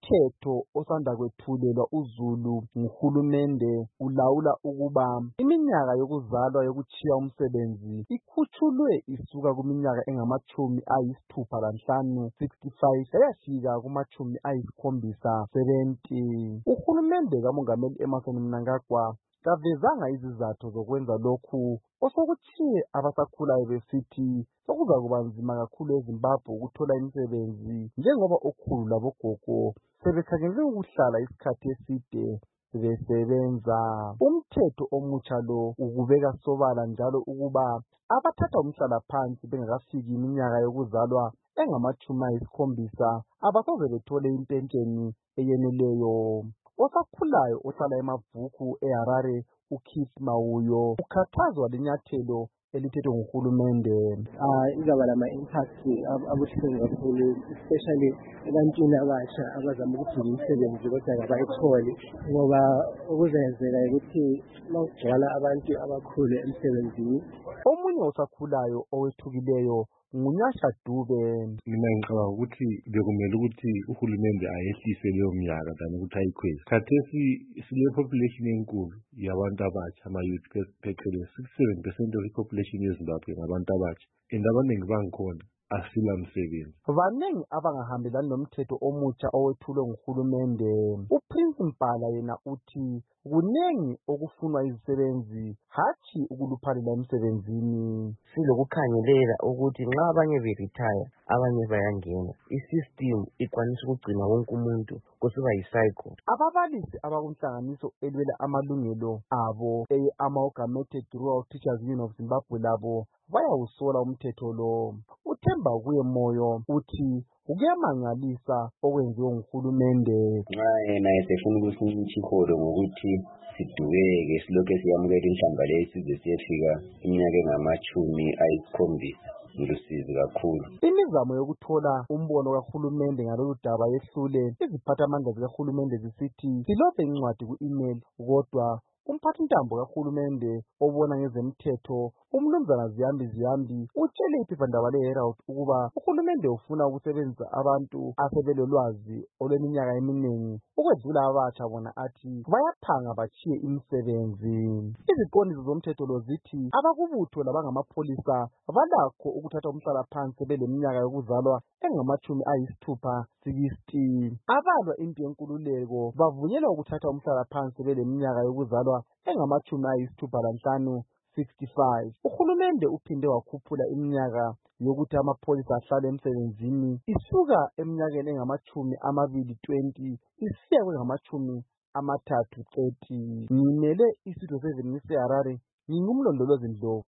Umthetho osanda kwethulelwa uzulu nguhulumende ulawula ukuba iminyaka yokuzalwa yokutshiya umsebenzi ikhutshulwe isuka kuminyaka engama-65 yayafika kuma-70. Uhulumende kaMongameli Emmerson Mnangagwa kavezanga izizatho zokwenza lokhu, osekutshiye abasakhulayo besithi sokuzakuba nzima kakhulu eZimbabwe ukuthola imisebenzi njengoba okhulu labogogo sebekhangele ukuhlala isikhathi eside besebenza. Umthetho omutsha lo ukubeka sobala njalo ukuba abathatha umhlalaphansi bengakafiki iminyaka yokuzalwa engama-70 abasoze bethole impentsheni eyeneleyo. Osakhulayo ohlala eMavuku eHarare uKeith Mawuyo ukhathazwa linyathelo elithethwe nguhulumende. Izaba lama-impacts abuhlungu kakhulu, especially ebantwini abasha abazama ukudinga imisebenzi kodwa kabayitholi, ngoba okuzenzeka ukuthi makugcwala abantu abakhulu emsebenzini. Omunye osakhulayo owethukileyo nguNyasha Dube. Mina ngicabanga ukuthi bekumele ukuthi uhulumende ayehlise leyo minyaka than ukuthi ayikhweze. Khathesi sile population enkulu yabantu abatsha, ama-youth phecelezi 67% of i-population yeZimbabwe ngabantu abatsha, and abaningi bangikhona asila msebenzi. Banengi abangahambelani nomthetho omutsha owethulwe nguhulumende. uPrince Mpala yena uthi kunengi okufunwa izisebenzi, hatshi ukuluphalela emsebenzini. Silokukhangelela ukuthi nxa abanye beretire abanye bayangena, i-system ikwanisa ukugcina wonke umuntu kusuka yi-cycle. Ababalisi abakunhlanganiso elwela amalungelo abo ama-Amalgamated Rural Teachers Union of Zimbabwe labo bayawusola umthetho lo. uThemba kuye Moyo uthi kuyamangalisa okwenziwe nguhulumende. Nxa yena esefuna ukusintsha ikholo ngokuthi sidubeke silokhu siyamukela inhlamba leyo size siyefika iminyaka engama-70, ngulusizi kakhulu. Imizamo yokuthola umbono kahulumende ngalolu daba yehlule. Iziphathamandla zikahulumende zisithi silobe incwadi ku-email, kodwa umphathintambo kahulumende obona ngezemthetho uMnumzana Ziyambi utshele iphephandaba leHerald ukuba uhulumende ufuna ukusebenzisa abantu asebelolwazi olweminyaka eminengi ukwedlula abatsha, bona athi bayaphanga batshiye imisebenzi. Iziqondiso zomthetho lo zithi abakubutho labangamapholisa balakho ukuthatha umhlalaphansi beleminyaka yokuzalwa engama-60. Abalwa impi yenkululeko bavunyelwa ukuthatha umhlalaphansi beleminyaka yokuzalwa engama-65. Uhulumende uphinde wakhuphula iminyaka yokuthi amapholisa ahlale emsebenzini isuka eminyakeni engama-20 isiya kwengama-30. Ngimele isizwe seZinisi eHarare, ngingumlondolozi Ndlovu.